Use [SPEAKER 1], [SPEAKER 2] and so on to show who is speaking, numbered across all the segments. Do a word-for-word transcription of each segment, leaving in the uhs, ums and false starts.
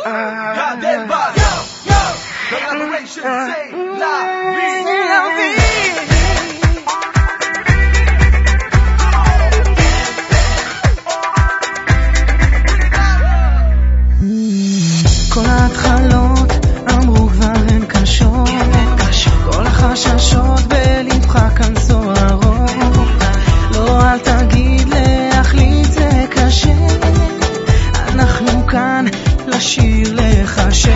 [SPEAKER 1] Goddamn boss. Yo, yo. Collaboration, say la vie.
[SPEAKER 2] כל ההתחלות אמרו כבר הן קשות, כל החששות בלבך כאן סוערות. לא, אל תגיד להחליט זה קשה, אנחנו כאן לשיר לך שיר.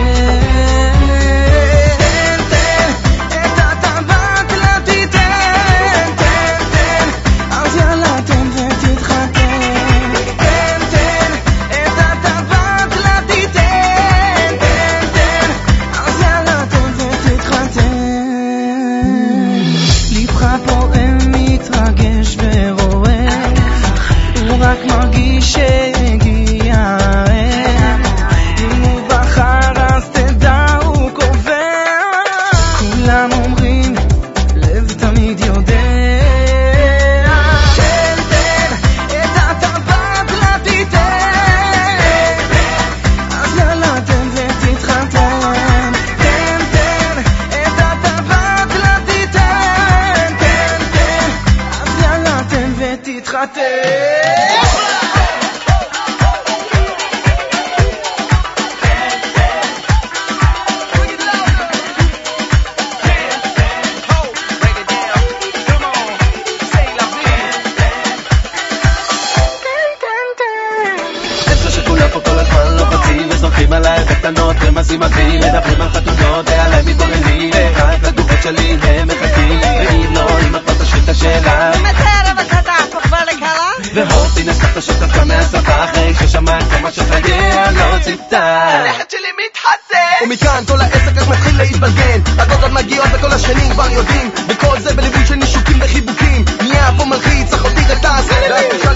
[SPEAKER 3] מדברים על חתונות, עליי מתבוננים רק לתגובות שלי הם מחכים, ואם לא, אם את לא תשאיר את השאלה
[SPEAKER 4] מתאר בקטע, פה כבר לקלה
[SPEAKER 3] והורתי נסחת שותפת מהשפה אחרי ששמעת כל מה שחייה לא ציפתה
[SPEAKER 1] הלכת שלי מתחסן
[SPEAKER 5] ומכאן כל העסק רק מתחיל להתבלגן, הדודות מגיעות וכל השכנים כבר יודעים, וכל זה בליווי של נישוקים וחיבוקים, נהיה פה מלחיץ, אחותי רטס